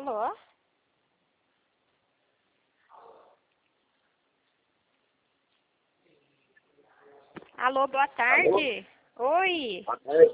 Alô? Alô, boa tarde. Oi. Boa tarde.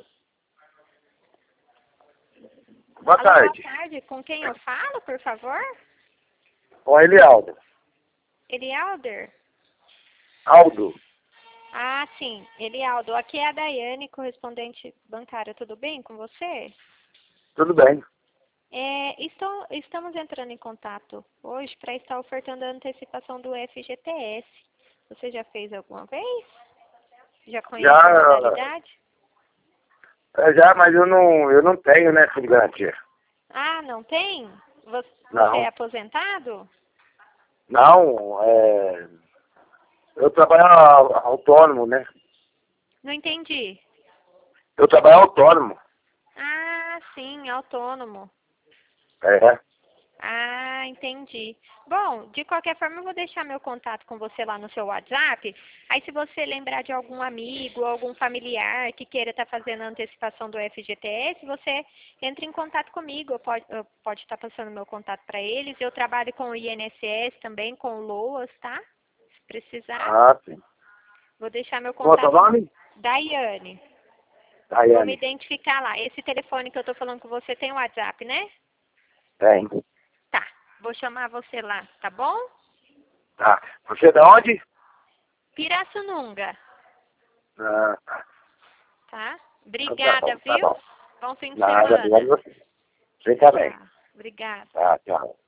Boa Alô, tarde. boa tarde. Com quem eu falo, por favor? Com ele, Aldo. Elialder? Aldo. Ah, sim. Elialdo. Aqui é a Daiane, correspondente bancária. Tudo bem com você? Tudo bem. Estamos entrando em contato hoje para estar ofertando a antecipação do FGTS. Você já fez alguma vez? Já conhece a modalidade? Já, mas eu não tenho, né, fundo de garantia. Ah, não tem? Você Não. é aposentado? Não, eu trabalho autônomo, né? Não entendi. Eu trabalho autônomo. Ah, sim, autônomo. É. Ah, entendi. Bom, de qualquer forma, eu vou deixar meu contato com você lá no seu WhatsApp. Aí, se você lembrar de algum amigo, algum familiar que queira estar fazendo a antecipação do FGTS, você entra em contato comigo. Eu pode estar passando meu contato para eles. Eu trabalho com o INSS também, com o LOAS, tá? Se precisar, Ah, sim. vou deixar meu Qual é o seu contato. nome? Daiane. Vou me Daiane. identificar lá. Esse telefone que eu estou falando com você tem o WhatsApp, né? Tem. Tá. Vou chamar você lá, tá bom? Tá. Você é de onde? Pirassununga, Ah, tá. tá? Então tá Obrigada, bom, tá viu? bom. Bom fim de Nada, obrigado semana. a você. Você também. Tchau. Obrigada. Tá, tchau.